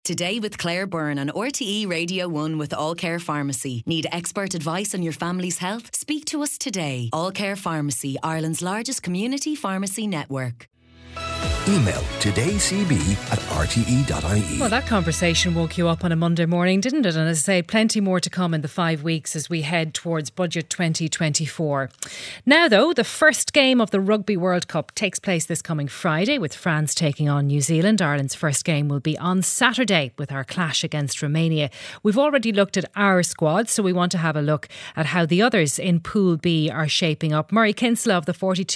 Today with Claire Byrne on RTE Radio 1 with All Care Pharmacy. Need expert advice on your family's health? Speak to us today. All Care Pharmacy, Ireland's largest community pharmacy network. Email todaycb@rte.ie. Well, that conversation woke you up on a Monday morning, didn't it? And as I say, plenty more to come in the 5 weeks as we head towards Budget 2024. Now, though, the first game of the Rugby World Cup takes place this coming Friday with France taking on New Zealand. Ireland's first game will be on Saturday with our clash against Romania. We've already looked at our squad, so we want to have a look at how the others in Pool B are shaping up. Murray Kinsella of the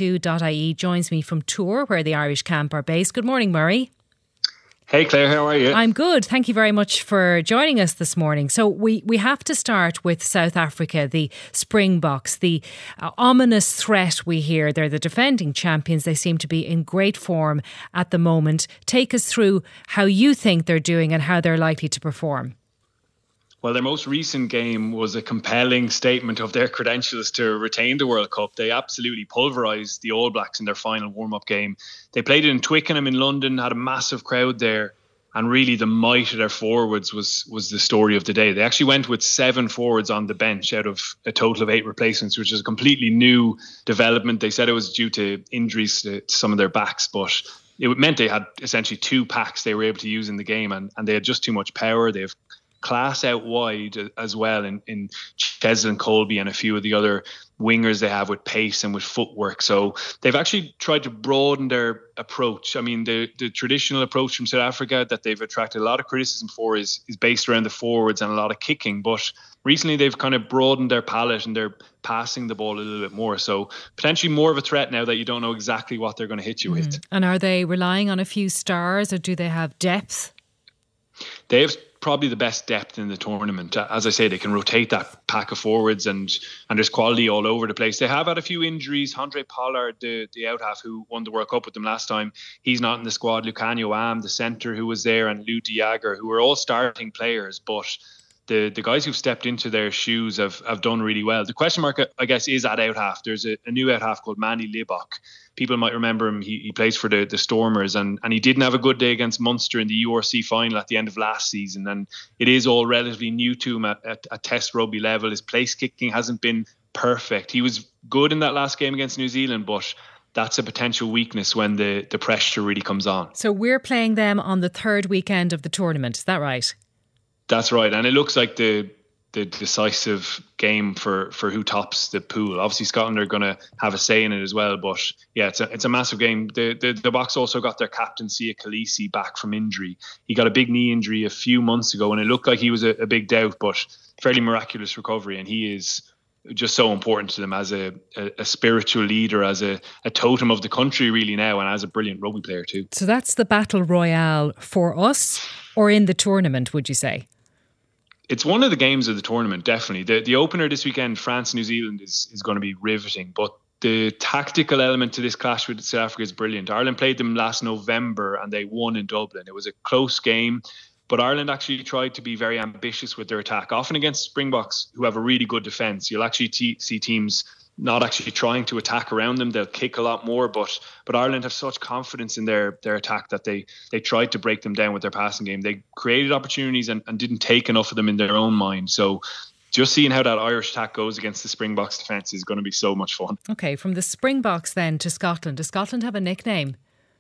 42.ie joins me from Tours, where the Irish camp are based. Good morning, Murray. Hey Claire, how are you? I'm good. Thank you very much for joining us this morning. So we have to start with South Africa, the Springboks, the ominous threat we hear. They're the defending champions. They seem to be in great form at the moment. Take us through how you think they're doing and how they're likely to perform. Well, their most recent game was a compelling statement of their credentials to retain the World Cup. They absolutely pulverised the All Blacks in their final warm-up game. They played it in Twickenham in London, had a massive crowd there, and really the might of their forwards was the story of the day. They actually went with 7 forwards on the bench out of a total of 8 replacements, which is a completely new development. They said it was due to injuries to some of their backs, but it meant they had essentially 2 packs they were able to use in the game, and they had just too much power. They have class out wide as well in Cheslin Colby and a few of the other wingers they have with pace and with footwork. So they've actually tried to broaden their approach. I mean, the traditional approach from South Africa that they've attracted a lot of criticism for is based around the forwards and a lot of kicking. But recently they've kind of broadened their palette and they're passing the ball a little bit more. So potentially more of a threat now that you don't know exactly what they're going to hit you with. And are they relying on a few stars or do they have depth? They have probably the best depth in the tournament. As I say, they can rotate that pack of forwards and there's quality all over the place. They have had a few injuries. Andre Pollard, the out half who won the World Cup with them last time, he's not in the squad. Lucanio Am, the centre who was there, and Lou de Jager, who are all starting players, but the guys who've stepped into their shoes have done really well. The question mark, I guess, is at out half. There's a new out half called Manny Libbok. People might remember him. He plays for the Stormers, and he didn't have a good day against Munster in the URC final at the end of last season. And it is all relatively new to him at Test rugby level. His place kicking hasn't been perfect. He was good in that last game against New Zealand, but that's a potential weakness when the pressure really comes on. So we're playing them on the 3rd weekend of the tournament. Is that right? That's right. And it looks like the decisive game for who tops the pool. Obviously, Scotland are going to have a say in it as well. But yeah, it's a massive game. The Boks also got their captain, Sia Khaleesi, back from injury. He got a big knee injury a few months ago, and it looked like he was a big doubt, but fairly miraculous recovery. And he is just so important to them as a spiritual leader, as a totem of the country really now, and as a brilliant rugby player too. So that's the battle royale for us, or in the tournament, would you say? It's one of the games of the tournament, definitely. The opener this weekend, France-New Zealand, is going to be riveting. But the tactical element to this clash with South Africa is brilliant. Ireland played them last November and they won in Dublin. It was a close game, but Ireland actually tried to be very ambitious with their attack. Often against Springboks, who have a really good defence, you'll actually see teams not actually trying to attack around them. They'll kick a lot more, but Ireland have such confidence in their attack that they tried to break them down with their passing game. They created opportunities and didn't take enough of them in their own mind. So just seeing how that Irish attack goes against the Springboks defence is going to be so much fun. Okay, from the Springboks then to Scotland. Does Scotland have a nickname?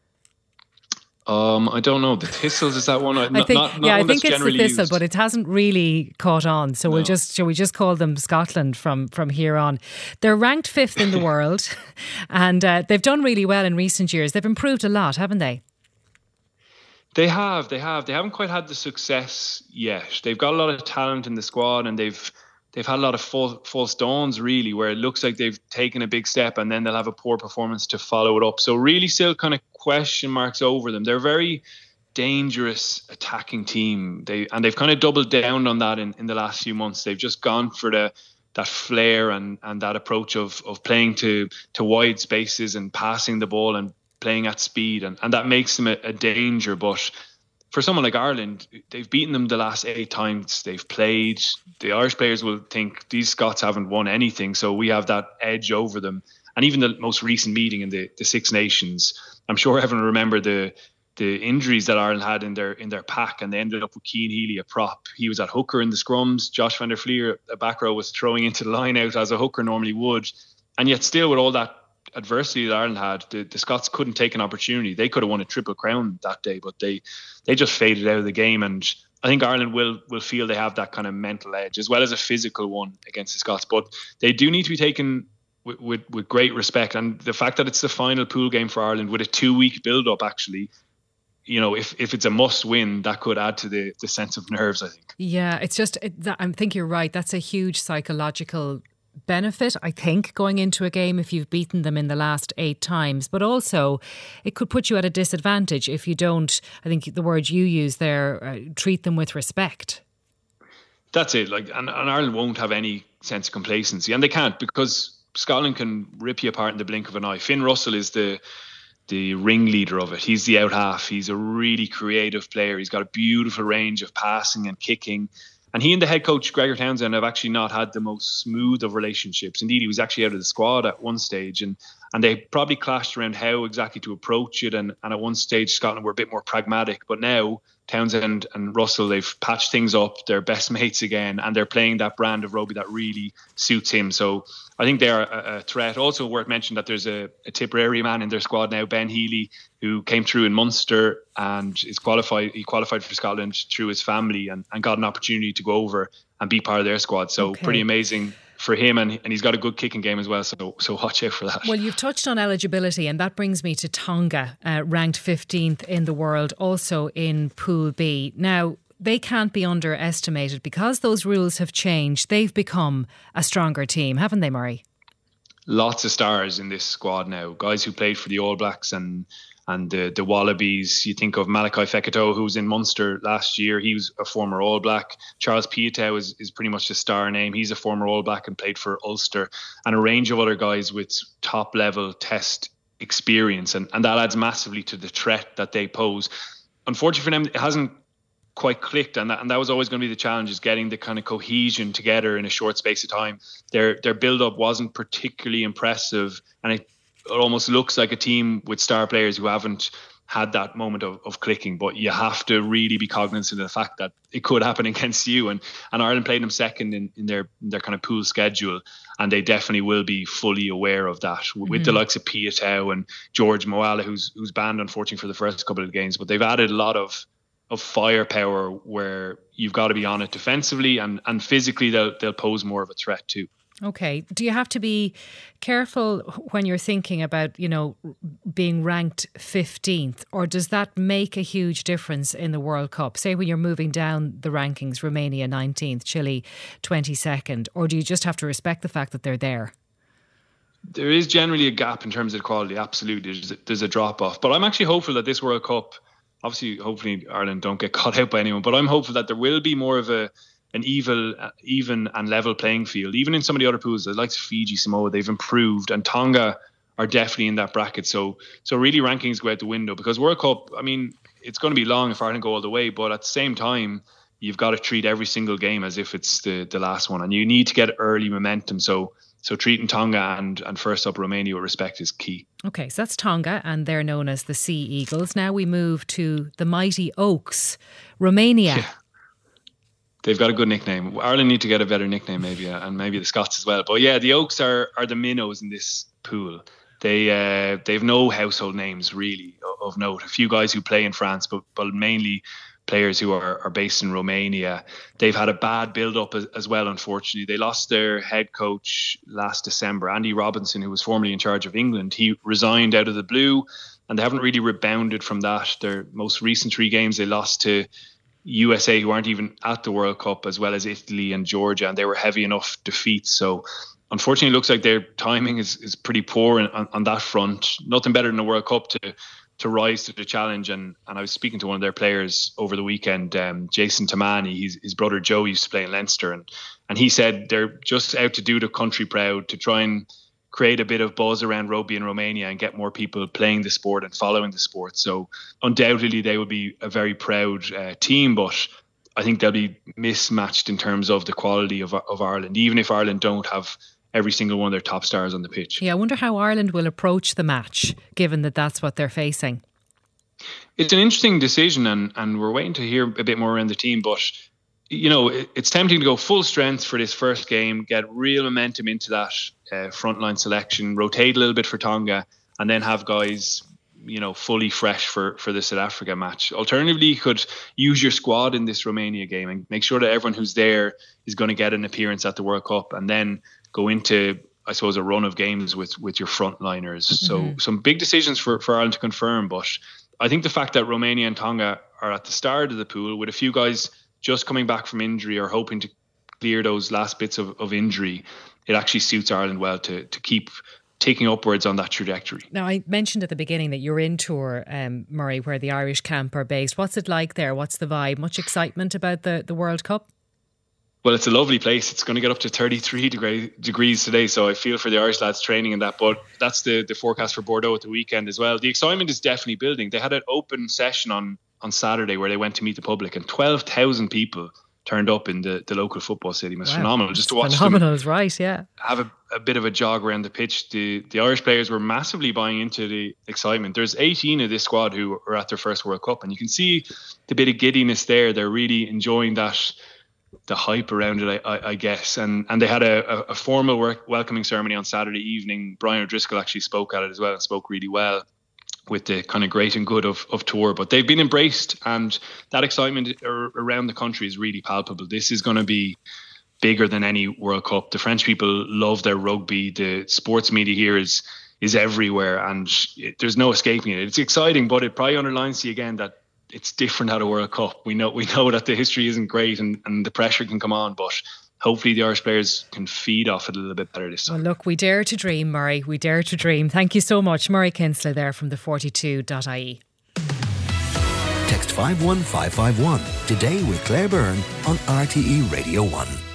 I don't know. The Thistles, is that one? I think it's the Thistle, used. But it hasn't really caught on. So shall we just call them Scotland from here on? They're ranked 5th in the world, and they've done really well in recent years. They've improved a lot, haven't they? They have. They haven't quite had the success yet. They've got a lot of talent in the squad, and they've had a lot of false dawns, really, where it looks like they've taken a big step and then they'll have a poor performance to follow it up. So really still kind of question marks over them. They're a very dangerous attacking team. They've kind of doubled down on that in the last few months. They've just gone for that flair and that approach of playing to wide spaces and passing the ball and playing at speed. And that makes them a danger. But for someone like Ireland, they've beaten them the last 8 times they've played. The Irish players will think these Scots haven't won anything, so we have that edge over them. And even the most recent meeting in the Six Nations, I'm sure everyone remember the the injuries that Ireland had in their pack, and they ended up with Cian Healy, a prop. He was at hooker in the scrums. Josh van der Flier, a back row, was throwing into the line out as a hooker normally would. And yet still, with all that adversity that Ireland had, the Scots couldn't take an opportunity. They could have won a Triple Crown that day, but they just faded out of the game. And I think Ireland will feel they have that kind of mental edge as well as a physical one against the Scots. But they do need to be taken with great respect. And the fact that it's the final pool game for Ireland with a 2-week build-up, actually, you know, if it's a must win, that could add to the sense of nerves, I think. Yeah, it's just, I think you're right. That's a huge psychological benefit, I think, going into a game if you've beaten them in the last 8 times. But also, it could put you at a disadvantage if you don't, I think the word you use there, treat them with respect. That's it. And Ireland won't have any sense of complacency. And they can't, because Scotland can rip you apart in the blink of an eye. Finn Russell is the ringleader of it. He's the out half. He's a really creative player. He's got a beautiful range of passing and kicking. And he and the head coach, Gregor Townsend, have actually not had the most smooth of relationships. Indeed, he was actually out of the squad at one stage. And they probably clashed around how exactly to approach it. And at one stage, Scotland were a bit more pragmatic. But now, Townsend and Russell, they've patched things up. They're best mates again. And they're playing that brand of rugby that really suits him. So I think they're a threat. Also worth mentioning that there's a Tipperary man in their squad now, Ben Healy, who came through in Munster and is qualified. He qualified for Scotland through his family and got an opportunity to go over and be part of their squad. So pretty amazing for him, and he's got a good kicking game as well, so watch out for that. Well, you've touched on eligibility, and that brings me to Tonga, ranked 15th in the world, also in Pool B. Now, they can't be underestimated because those rules have changed. They've become a stronger team, haven't they, Murray? Lots of stars in this squad now, guys who played for the All Blacks and the Wallabies. You think of Malachi Fekitoa, who was in Munster last year. He was a former All Black. Charles Piutau is pretty much the star name. He's a former All Black and played for Ulster. And a range of other guys with top-level test experience. And that adds massively to the threat that they pose. Unfortunately for them, it hasn't quite clicked, and that was always going to be the challenge, is getting the kind of cohesion together in a short space of time. Their build-up wasn't particularly impressive, and it almost looks like a team with star players who haven't had that moment of clicking. But you have to really be cognizant of the fact that it could happen against you. And Ireland played them second in their kind of pool schedule, and they definitely will be fully aware of that with the likes of Piutau and George Moala, who's banned unfortunately for the first couple of games. But they've added a lot of firepower where you've got to be on it defensively, and physically they'll pose more of a threat too. Okay. Do you have to be careful when you're thinking about, you know, being ranked 15th, or does that make a huge difference in the World Cup? Say when you're moving down the rankings, Romania 19th, Chile 22nd, or do you just have to respect the fact that they're there? There is generally a gap in terms of quality. Absolutely. There's a drop off. But I'm actually hopeful that this World Cup, obviously, hopefully Ireland don't get caught out by anyone, but I'm hopeful that there will be more of an even and level playing field. Even in some of the other pools, like Fiji, Samoa, they've improved, and Tonga are definitely in that bracket. So really rankings go out the window, because World Cup, I mean, it's going to be long if Ireland go all the way, but at the same time, you've got to treat every single game as if it's the last one, and you need to get early momentum. So treating Tonga and first up Romania with respect is key. Okay, so that's Tonga, and they're known as the Sea Eagles. Now we move to the mighty Oaks, Romania. Yeah. They've got a good nickname. Ireland need to get a better nickname maybe, and maybe the Scots as well. But yeah, the Oaks are the minnows in this pool. They've no household names really of note. A few guys who play in France, but mainly players who are based in Romania. They've had a bad build-up as well, unfortunately. They lost their head coach last December, Andy Robinson, who was formerly in charge of England. He resigned out of the blue, and they haven't really rebounded from that. Their most recent 3 games, they lost to USA, who aren't even at the World Cup, as well as Italy and Georgia, and they were heavy enough defeats. So unfortunately, it looks like their timing is pretty poor on that front. Nothing better than the World Cup to rise to the challenge. And I was speaking to one of their players over the weekend, Jason Tamani. His brother Joe used to play in Leinster, and he said they're just out to do the country proud, to try and create a bit of buzz around rugby in Romania and get more people playing the sport and following the sport. So undoubtedly they will be a very proud team, but I think they'll be mismatched in terms of the quality of Ireland, even if Ireland don't have every single one of their top stars on the pitch. Yeah, I wonder how Ireland will approach the match, given that that's what they're facing. It's an interesting decision, and we're waiting to hear a bit more around the team. But, you know, it's tempting to go full strength for this first game, get real momentum into that frontline selection, rotate a little bit for Tonga, and then have guys, you know, fully fresh for the South Africa match. Alternatively, you could use your squad in this Romania game and make sure that everyone who's there is going to get an appearance at the World Cup, and then go into, I suppose, a run of games with your frontliners. So some big decisions for Ireland to confirm. But I think the fact that Romania and Tonga are at the start of the pool with a few guys just coming back from injury or hoping to clear those last bits of injury, it actually suits Ireland well to keep taking upwards on that trajectory. Now, I mentioned at the beginning that you're in Tour, Murray, where the Irish camp are based. What's it like there? What's the vibe? Much excitement about the World Cup? Well, it's a lovely place. It's going to get up to 33 degrees today, so I feel for the Irish lads training in that. But that's the forecast for Bordeaux at the weekend as well. The excitement is definitely building. They had an open session on Saturday where they went to meet the public, and 12,000 people turned up in the local football stadium. It's phenomenal just to watch phenomenal, them is right, yeah. Have a bit of a jog around the pitch. The Irish players were massively buying into the excitement. There's 18 of this squad who are at their first World Cup, and you can see the bit of giddiness there. They're really enjoying that, the hype around it, I guess. And they had a formal welcoming ceremony on Saturday evening. Brian O'Driscoll actually spoke at it as well, and spoke really well with the kind of great and good of Tour. But they've been embraced, and that excitement around the country is really palpable. This is going to be bigger than any World Cup. The French people love their rugby. The sports media here is everywhere, and there's no escaping it. It's exciting, but it probably underlines to you again that it's different at a World Cup. We know that the history isn't great, and the pressure can come on, but hopefully the Irish players can feed off it a little bit better this time. Well, look, we dare to dream, Murray. We dare to dream. Thank you so much. Murray Kinsella there from the 42.ie. Text 51551 today with Claire Byrne on RTE Radio 1.